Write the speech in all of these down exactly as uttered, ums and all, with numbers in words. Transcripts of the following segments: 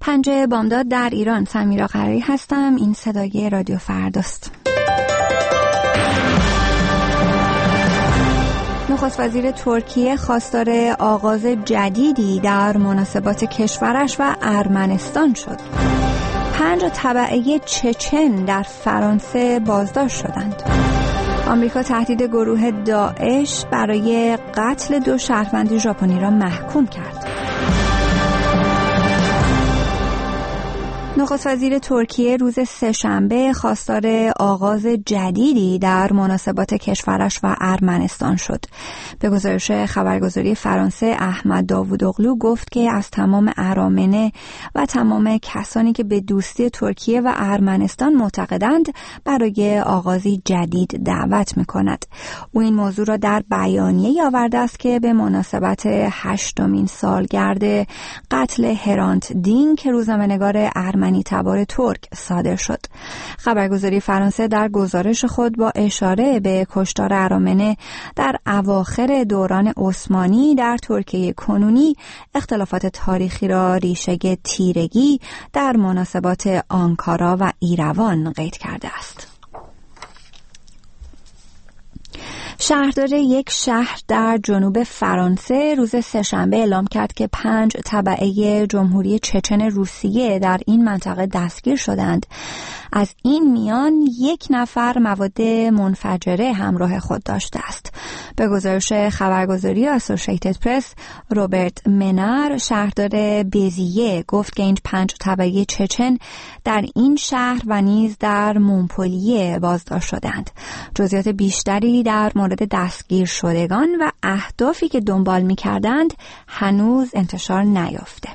پنجه بامداد در ایران. سمیرا قراری هستم. این صدای رادیو فرداست. نخست وزیر ترکیه خواستار آغاز جدیدی در مناسبات کشورش و ارمنستان شد. پنج تبعه چچن در فرانسه بازداشت شدند. آمریکا تهدید گروه داعش برای قتل دو شهروند ژاپنی را محکوم کرد. نخست وزیر ترکیه روز سه‌شنبه خواستار آغاز جدیدی در مناسبات کشورش و ارمنستان شد. به گزارش خبرگزاری فرانسه، احمد داوودوغلو گفت که از تمام ارامنه و تمام کسانی که به دوستی ترکیه و ارمنستان معتقدند برای آغازی جدید دعوت می‌کند. او این موضوع را در بیانیه‌ای آورده است که به مناسبت هشتمین سالگرد قتل هرانت دینک، روزنامه‌نگار ارمنی تبار ترک، صادر شد. خبرگزاری فرانسه در گزارش خود با اشاره به کشتار ارامنه در اواخر دوران عثمانی در ترکیه کنونی اختلافات تاریخی را ریشه تیرگی در مناسبات آنکارا و ایروان قید کرده است. شهردار یک شهر در جنوب فرانسه روز سه‌شنبه اعلام کرد که پنج تبعه جمهوری چچن روسیه در این منطقه دستگیر شدند. از این میان یک نفر مواد منفجره همراه خود داشته است. به گزارش خبرگزاری اسوسییتد پرس، روبرت منر، شهردار بیزیه، گفت که این پنج تبعه چچن در این شهر و نیز در مونپلیه بازداشت شدند. جزئیات بیشتری در مورد دستگیر شدگان و اهدافی که دنبال می‌کردند هنوز انتشار نیافته.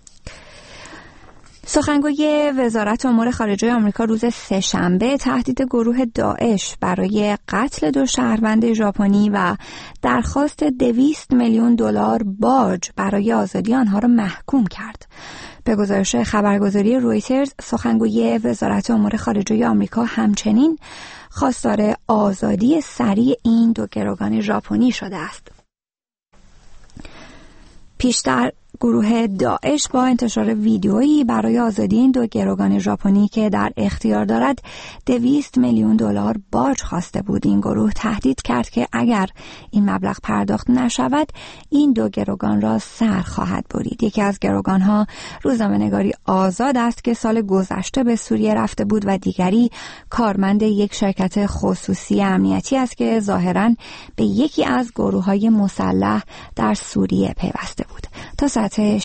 سخنگوی وزارت امور خارجه آمریکا روز سه‌شنبه تهدید گروه داعش برای قتل دو شهروند ژاپنی و درخواست دویست میلیون دلار باج برای آزادی آنها را محکوم کرد. به گزارش خبرگزاری رویترز، سخنگوی وزارت امور خارجه آمریکا همچنین خواستار آزادی سریع این دو گروگان ژاپنی شده است. پیشتر گروه داعش با انتشار ویدیویی برای آزادی این دو گروگان ژاپنی که در اختیار دارد دویست میلیون دلار باج خواسته بود. این گروه تهدید کرد که اگر این مبلغ پرداخت نشود این دو گروگان را سر خواهد برید. یکی از گروگانها روزنامه‌نگاری آزاد است که سال گذشته به سوریه رفته بود و دیگری کارمند یک شرکت خصوصی امنیتی است که ظاهراً به یکی از گروه‌های مسلح در سوریه پیوسته بود. تا ساعت